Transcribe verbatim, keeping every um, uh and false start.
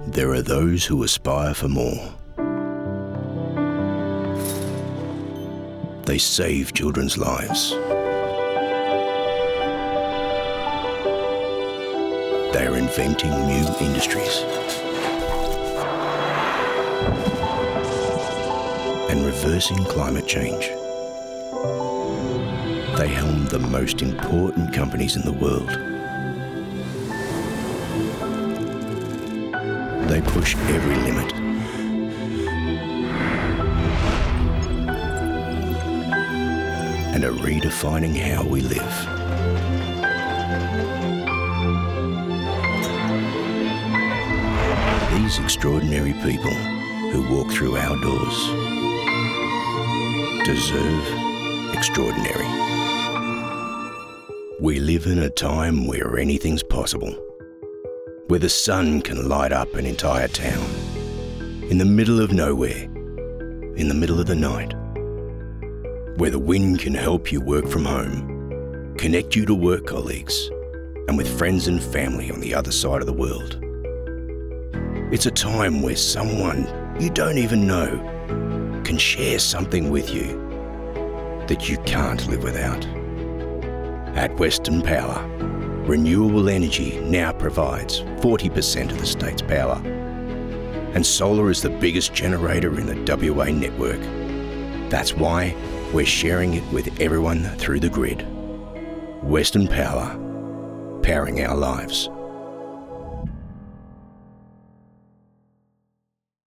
There are those who aspire for more. They save children's lives. They are inventing new industries and reversing climate change. They helm the most important companies in the world. They push every limit. And are redefining how we live. These extraordinary people who walk through our doors deserve extraordinary. We live in a time where anything's possible, where the sun can light up an entire town, in the middle of nowhere, in the middle of the night, where the wind can help you work from home, connect you to work colleagues, and with friends and family on the other side of the world. It's a time where someone you don't even know can share something with you that you can't live without. At Western Power, renewable energy now provides forty percent of the state's power, and solar is the biggest generator in the W A network. That's why we're sharing it with everyone through the grid. Western Power, powering our lives.